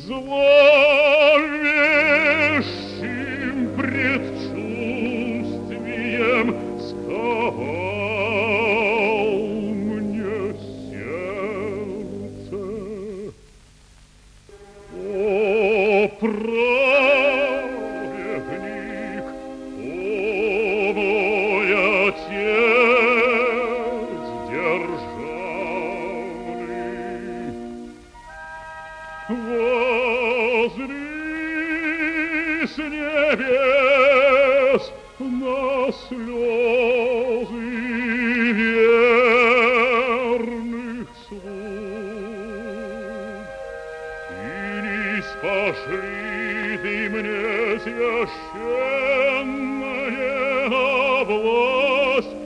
Зловещим предчувствием сковал мне сердце. О, праведник, о, мой отец державный, воззри с небес на слезы верных слуг, и низ пошли ты мне священная власть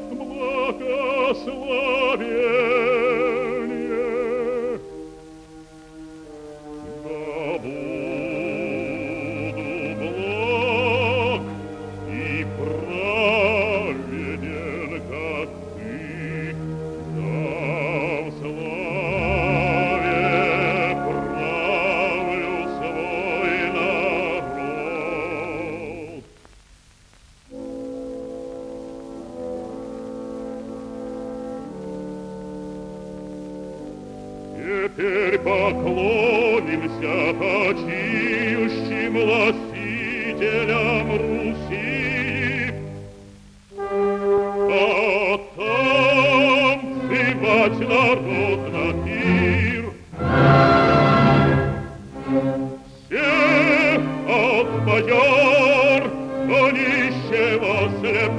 благословения. Да буду благ и праведен, как ты, да в славе правлю свой народ. Теперь поклонимся почиющим властителям Руси, а там сбивать народ на пир. Всех от бояр до нищего слепца